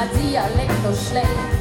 med dialekt og slekt.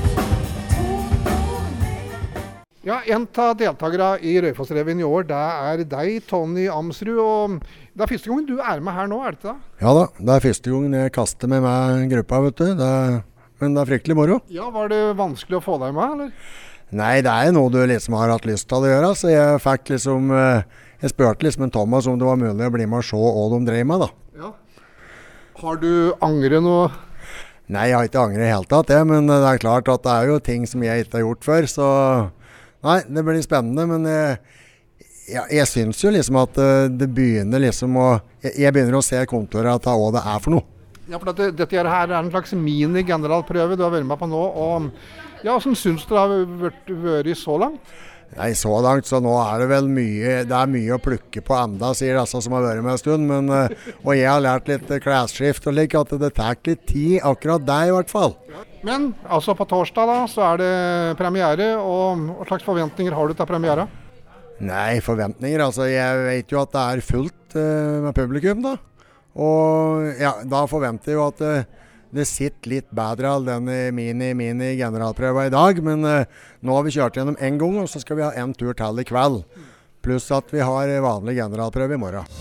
Ja, en av deltakere i Raufoss-revyen i år, det er deg, Tony Amsrud. Og det er første gangen du er med her nå, er det ikke det? Ja da, det er første gangen jeg kaster med meg gruppa, vet du. Men det er fryktelig moro. Ja, var det vanskelig å få deg med, eller? Nei, det er noe du liksom har hatt lyst til å gjøre, så jeg fikk liksom... Jeg spurte liksom en Thomas om det var mulig å bli med og se hva de drev med, da. Ja. Har du angret noe? Nei, jeg har ikke angret helt tatt det, men det er klart at det er jo ting som jeg ikke har gjort før, så... Nei, det blir spennende, men jeg synes jo liksom at det begynner liksom å... Jeg begynner å se konturet av hva det er for noe. Ja, for dette her er en slags mini-generalprøve du har vært med på nå, og ja, hvordan synes du det har vært så langt? Nei, så langt, så nå er det vel mye, det er mye å plukke på enda, sier disse som har vært med en stund, men, og jeg har lært litt klesskift og like, at det tar litt tid, akkurat det i hvert fall. Men altså på torsdag da, så er det premiere, og hva slags forventninger har du til premiere? Nei, forventninger, altså jeg vet jo at det er fullt med publikum da, og ja, da forventer jeg jo at det sitter litt bedre all den mini-generalprøva i dag, men nå har vi kjørt gjennom en gang, og så skal vi ha en tur til i kveld. Pluss at vi har vanlig generalprøve i morgen.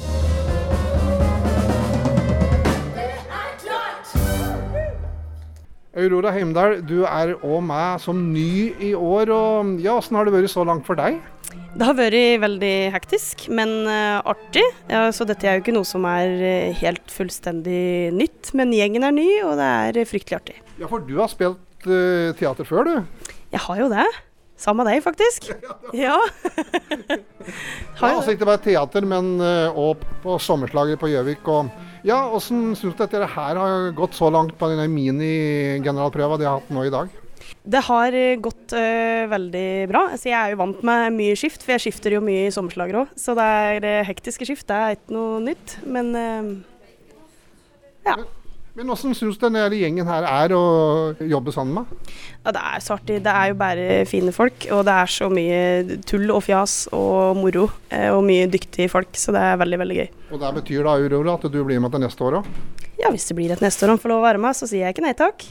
Aurora Heimdal, du er også med som ny i år, og ja, hvordan har det vært så langt for deg? Det har vært veldig hektisk, men artig. Ja, så dette er jo ikke noe som er helt fullstendig nytt, men gjengen er ny, og det er fryktelig artig. Ja, for du har spilt teater før, du? Jeg har jo det. Samme deg, faktisk. Ja. Ja, altså ikke bare teater, men også på sommerslaget på Gjøvik. Og ja, hvordan synes du at dette her har gått så langt på denne mini-generalprøva de har hatt nå i dag? Det har gått veldig bra. Altså, jeg er jo vant med mye skift, for jeg skifter jo mye i sommerslager også. Så det er hektiske skift, det er ikke noe nytt, men ja. Men hvordan synes du denne gjengen her er å jobbe sammen med? Ja, det er så artig. Det er jo bare fine folk, og det er så mye tull og fjas og moro, og mye dyktige folk, så det er veldig, veldig gøy. Og det betyr da, Aurora, at du blir med til neste år også? Ja, hvis det blir et neste år og får lov å være med, så sier jeg ikke nei takk.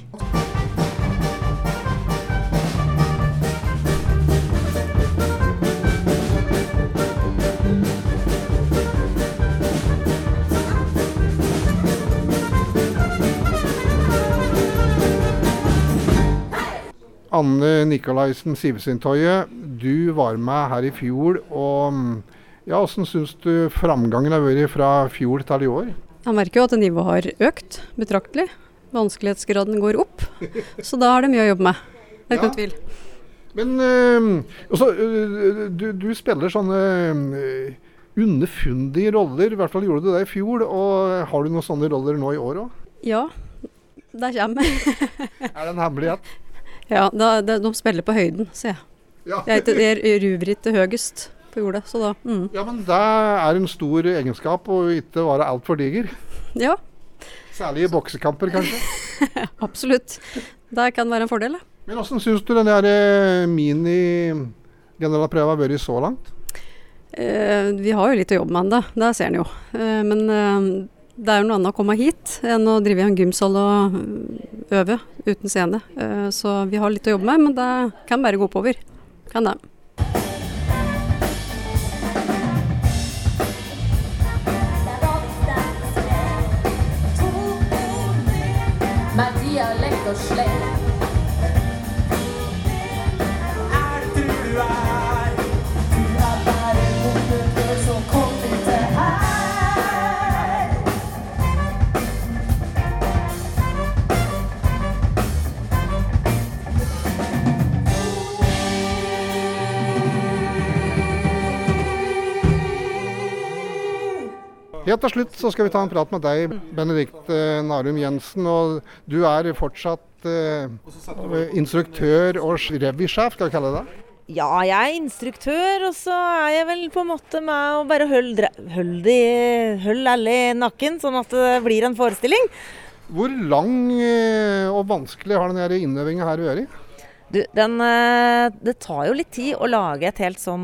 Anne Nikolaisen Sivesintøye, du var med her i fjor, og ja, hvordan synes du framgangen har vært fra fjor til i år? Jeg merker jo at nivået har økt betraktelig. Vanskelighetsgraden går opp, så da har det mye å jobbe med. Det er ikke noe tvil. Men også, du spiller sånne underfundige roller, i hvert fall gjorde du det i fjor, og har du noen sånne roller nå i år også? Ja, det kommer. Er det en hemmelighet? Ja, de spiller på høyden, ser jeg. Ja. Jeg ruver ikke høyest på jordet, så da... Ja, men det er en stor egenskap å ikke være alt for diger. Ja. Særlig i boksekamper, kanskje? Absolutt. Det kan være en fordel. Men hvordan synes du denne mini-generalprøva har vært så langt? Vi har jo litt å jobbe med enda, det ser en jo. Men... Det er jo noe annet å komme hit enn å drive i en gymsal og øve uten scene. Så vi har litt å jobbe med, men det kan bare gå oppover. Kan det. Med dialekt og slekt. Helt til slutt så skal vi ta en prat med deg, Benedikte Narum Jensen, og du er fortsatt instruktør og revysjef, skal vi kalle det? Ja, jeg er instruktør, og så er jeg vel på en måte med å bare holde alle i nakken, sånn at det blir en forestilling. Hvor lang og vanskelig har denne innøvingen her vært? Det tar jo litt tid å lage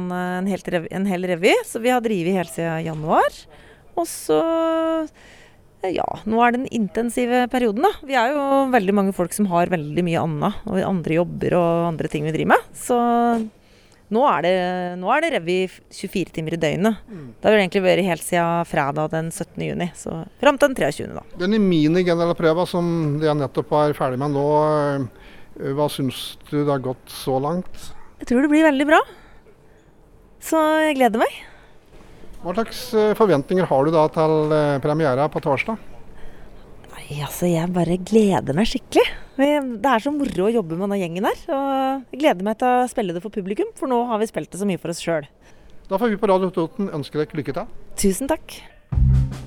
en hel revy, så vi har drivet helt siden januar. Og så Ja, nå er det den intensive perioden da. Vi er jo veldig mange folk som har veldig mye annet, og andre jobber og andre ting vi driver med. Så nå er det revy 24 timer i døgnet. Det har jo egentlig vært helt siden fredag den 17. juni, så frem til den 23. da. Denne mini-generalprøva som dere nettopp er ferdig med nå, hva synes du det har gått så langt? Jeg tror det blir veldig bra. Så jeg gleder meg. Hva slags forventninger har du da til premiere på torsdag? Nei, altså jeg bare gleder meg skikkelig. Det er så moro å jobbe med denne gjengen her. Og jeg gleder meg til å spille det for publikum, for nå har vi spilt det så mye for oss selv. Da får vi på Radio Toten ønske deg lykke til. Tusen takk.